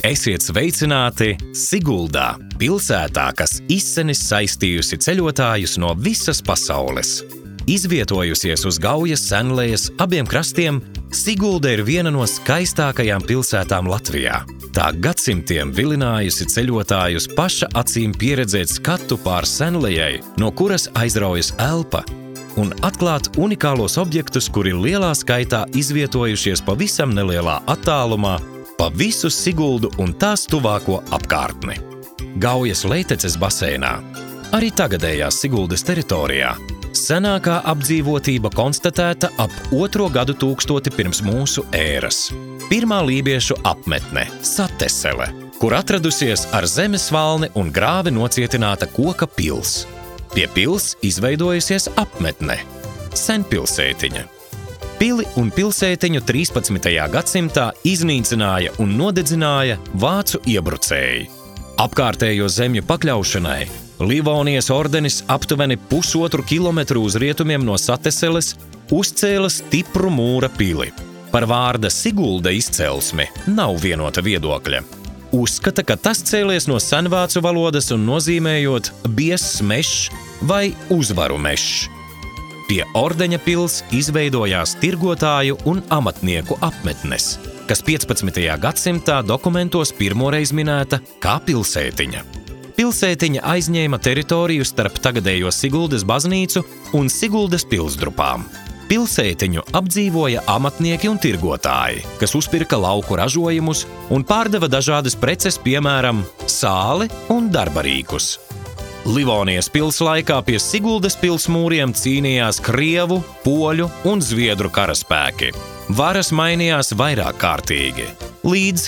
Esiet sveicināti Siguldā, pilsētā, kas izsenis saistījusi ceļotājus no visas pasaules. Izvietojusies uz Gaujas Senlejas abiem krastiem, Sigulda ir viena no skaistākajām pilsētām Latvijā. Tā gadsimtiem vilinājusi ceļotājus paša acīm pieredzēt skatu pār Senlejai, no kuras aizraujas elpa, un atklāt unikālos objektus, kuri lielā skaitā izvietojušies pavisam nelielā attālumā pa visu Siguldu un tās tuvāko apkārtni. Gaujas Leiteces baseinā, arī tagadējās Siguldas teritorijā, senākā apdzīvotība konstatēta ap 2. gadu tūkstoti pirms mūsu ēras. Pirmā lībiešu apmetne – Satesele, kur atradusies ar zemes valni un grāvi nocietināta koka pils. Pie pils izveidojusies apmetne – Senpilsētiņa. Pili un pilsētiņu 13. gadsimtā iznīcināja un nodedzināja vācu iebrucēji. Apkārtējo zemju pakļaušanai Livonijas ordenis aptuveni 1,5 kilometru uz rietumiem no Sateseles uzcēla stipru mūra pili. Par vārda Sigulda izcelsmi nav vienota viedokļa. Uzskata, ka tas cēlies no senvācu valodas un nozīmējot biezs mežs vai uzvaru mežs. Pie ordeņa pils izveidojās tirgotāju un amatnieku apmetnes, kas 15. gadsimtā dokumentos pirmoreiz minēta kā pilsētiņa. Pilsētiņa aizņēma teritoriju starp tagadējo Siguldas baznīcu un Siguldas pilsdrupām. Pilsētiņu apdzīvoja amatnieki un tirgotāji, kas uzpirka lauku ražojumus un pārdeva dažādas preces, piemēram, sāli un darbarīkus. Livonijas pils laikā pie Siguldas pils mūriem cīnījās krievu, poļu un zviedru karaspēki. Varas mainījās vairāk kārtīgi. Līdz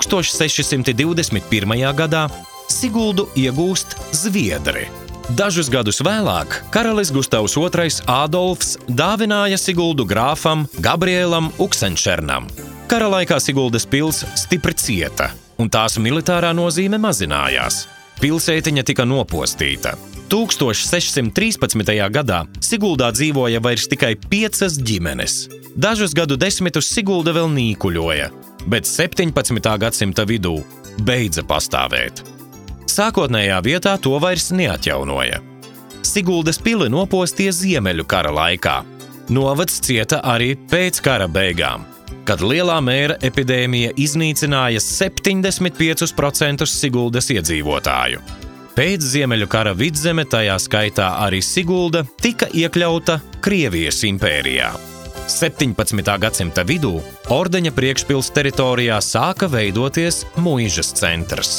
1621. gadā Siguldu iegūst zviedri. Dažus gadus vēlāk karalis Gustavs II Ādolfs dāvināja Siguldu grāfam Gabrielam Uksenšernam. Kara laikā Siguldas pils stipri cieta, un tās militārā nozīme mazinājās. Pilsētiņa tika nopostīta. 1613. gadā Siguldā dzīvoja vairs tikai 5 ģimenes. Dažus gadu desmitus Sigulda vēl nīkuļoja, bet 17. gadsimta vidū beidza pastāvēt. Sākotnējā vietā to vairs neatjaunoja. Siguldas pili nopostīja Ziemeļu kara laikā. Novads cieta arī pēc kara beigām, kad lielā mēra epidēmija iznīcināja 75% Siguldas iedzīvotāju. Pēc Ziemeļu kara vidzeme, tajā skaitā arī Sigulda, tika iekļauta Krievijas impērijā. 17. gadsimta vidū ordeņa priekšpils teritorijā sāka veidoties muižas centrs.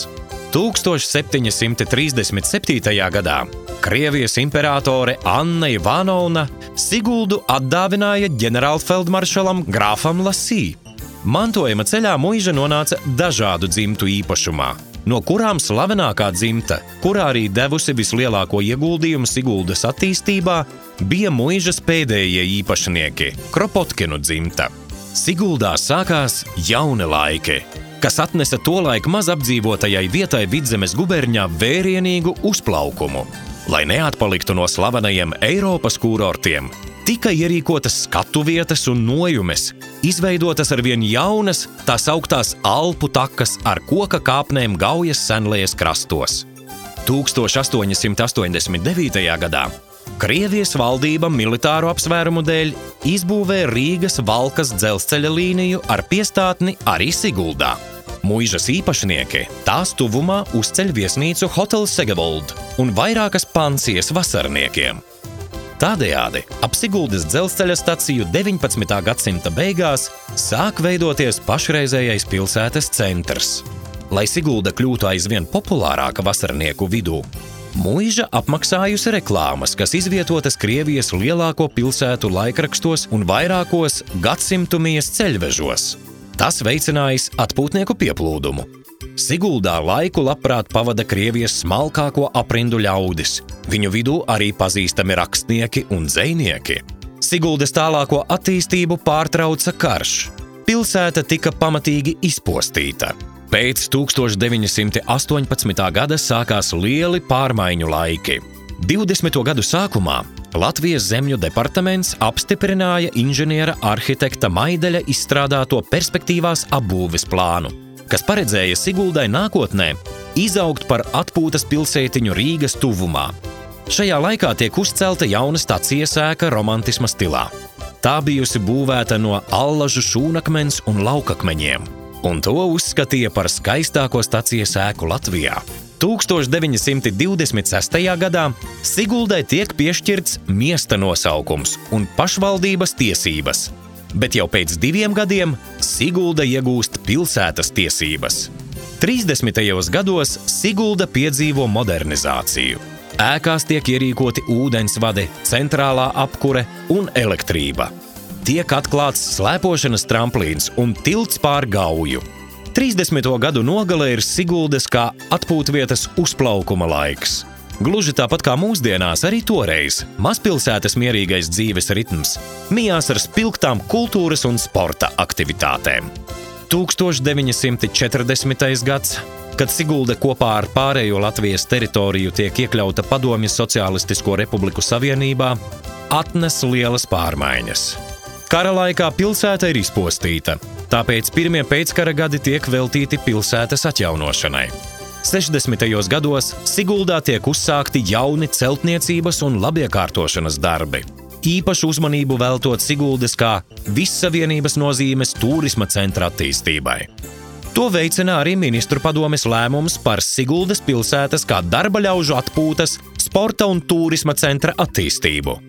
1737. gadā Krievijas imperatore Anna Ivanovna Siguldu atdāvināja ģenerālfeldmaršalam grāfam Lasī. Mantojuma ceļā muiža nonāca dažādu dzimtu īpašumā, no kurām slavenākā dzimta, kurā arī devusi vislielāko ieguldījumu Siguldas attīstībā, bija muižas pēdējie īpašnieki – Kropotkinu dzimta. Siguldā sākās jauni laiki, kas atnesa tolaik maz apdzīvotajai vietai Vidzemes guberņā vērienīgu uzplaukumu. Lai neatpaliktu no slavenajiem Eiropas kūrortiem, tika ierīkotas skatuvietas un nojumes, izveidotas arvien jaunas, tās augtās Alpu takas ar koka kāpnēm Gaujas Senlejas krastos. 1889. gadā Krievijas valdība militāru apsvērumu dēļ izbūvē Rīgas Valkas dzelzceļa līniju ar piestātni arī Siguldā. Muižas īpašnieki tās tuvumā uzceļ viesnīcu Hotel Segevold un vairākas pansijas vasarniekiem. Tādējādi ap Siguldas dzelzceļa staciju 19. gadsimta beigās sāk veidoties pašreizējais pilsētas centrs. Lai Sigulda kļūtu aizvien populārāka vasarnieku vidū, muiža apmaksājusi reklāmas, kas izvietotas Krievijas lielāko pilsētu laikrakstos un vairākos gadsimtumijas ceļvežos. Tas veicinājis atpūtnieku pieplūdumu. Siguldā laiku labprāt pavada Krievijas smalkāko aprindu ļaudis. Viņu vidū arī pazīstami rakstnieki un dzejnieki. Siguldas tālāko attīstību pārtrauca karš. Pilsēta tika pamatīgi izpostīta. Pēc 1918. gada sākās lieli pārmaiņu laiki. 20. gadu sākumā Latvijas zemju departaments apstiprināja inženiera arhitekta Maideļa izstrādāto perspektīvās apbūves plānu. kas paredzēja Siguldai nākotnē izaugt par atpūtas pilsētiņu Rīgas tuvumā. Šajā laikā tiek uzcelta jauna stacijas ēka romantisma stilā. Tā bijusi būvēta no allažu šūnakmens un laukakmeņiem, un to uzskatīja par skaistāko stacijas ēku Latvijā. 1926. gadā Siguldai tiek piešķirts miesta nosaukums un pašvaldības tiesības, bet jau pēc 2 gadiem Sigulda iegūst pilsētas tiesības. 30. gados Sigulda piedzīvo modernizāciju. Ēkās tiek ierīkoti ūdensvadi, centrālā apkure un elektrība. Tiek atklāts slēpošanas tramplīns un tilts pār Gauju. 30. gadu nogalē ir Siguldas kā atpūtvietas uzplaukuma laiks. Gluži tāpat kā mūsdienās, arī toreiz mazpilsētas mierīgais dzīves ritms mijās ar spilgtām kultūras un sporta aktivitātēm. 1940. gads, kad Sigulda kopā ar pārējo Latvijas teritoriju tiek iekļauta Padomju Sociālistisko Republiku Savienībā, atnes lielas pārmaiņas. Kara laikā pilsēta ir izpostīta, tāpēc pirmie pēckara gadi tiek veltīti pilsētas atjaunošanai. 60. gados Siguldā tiek uzsākti jauni celtniecības un labiekārtošanas darbi. Īpašu uzmanību veltot Siguldas kā vissavienības nozīmes turisma centra attīstībai. To veicina arī ministru padomes lēmums par Siguldas pilsētas kā darba ļaužu atpūtas, sporta un turisma centra attīstību.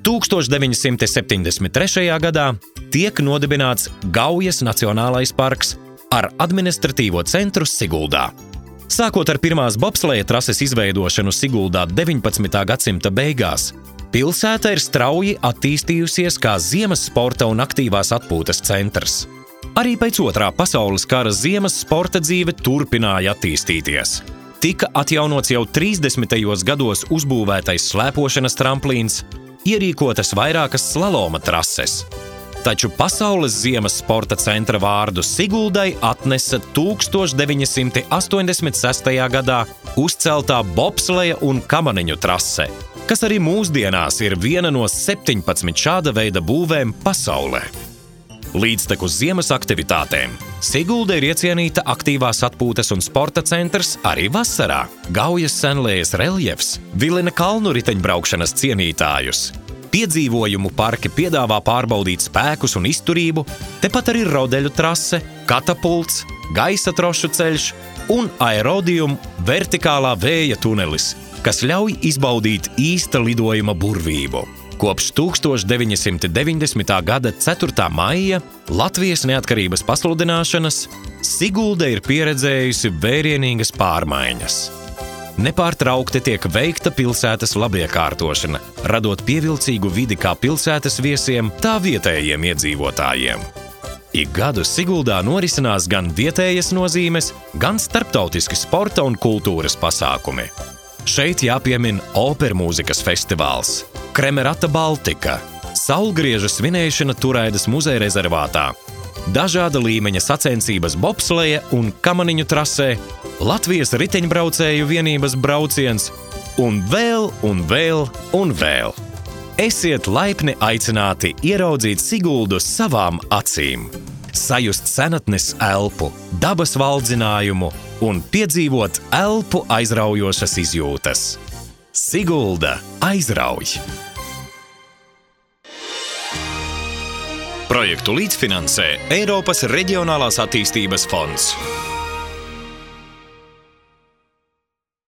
1973. gadā tiek nodibināts Gaujas Nacionālais parks ar administratīvo centru Siguldā. Sākot ar pirmās bobsleja trases izveidošanu Siguldā 19. gadsimta beigās, pilsēta ir strauji attīstījusies kā ziemas sporta un aktīvās atpūtas centrs. Arī pēc Otrā pasaules kara ziemas sporta dzīve turpināja attīstīties. Tika atjaunots jau 30. gados uzbūvētais slēpošanas tramplīns, ierīkotas vairākas slaloma trases. Taču pasaules ziemas sporta centra vārdu Siguldai atnesa 1986. gadā uzceltā bobsleja un kamaniņu trase, kas arī mūsdienās ir viena no 17 šāda veida būvēm pasaulē. Līdztekus ziemas aktivitātēm Sigulda ir iecienīta aktīvās atpūtas un sporta centrs arī vasarā. Gaujas senlējas reljefs vilina kalnu riteņbraukšanas cienītājus. Piedzīvojumu parki piedāvā pārbaudīt spēkus un izturību, tepat arī rodeļu trase, katapults, gaisa trošu ceļš un aerodium vertikālā vēja tunelis, kas ļauj izbaudīt īsta lidojuma burvību. Kopš 1990. gada 4. maija Latvijas neatkarības pasludināšanas Sigulda ir pieredzējusi vērienīgas pārmaiņas. Nepārtraukti tiek veikta pilsētas labiekārtošana, radot pievilcīgu vidi kā pilsētas viesiem, tā vietējiem iedzīvotājiem. Ik gadu Siguldā norisinās gan vietējas nozīmes, gan starptautiski sporta un kultūras pasākumi. Šeit jāpiemin opermūzikas festivāls, Kremerata Baltika, saulgrieža svinēšana Turaidas muzeja rezervātā, dažāda līmeņa sacensības bobsleja un kamaniņu trasē, Latvijas riteņbraucēju vienības brauciens un vēl un vēl un vēl. Esiet laipni aicināti ieraudzīt Siguldu savām acīm, sajust senatnes elpu, dabas valdzinājumu un piedzīvot elpu aizraujošas izjūtas. Sigulda aizrauj! Projektu līdzfinansē Eiropas Reģionālās attīstības fonds.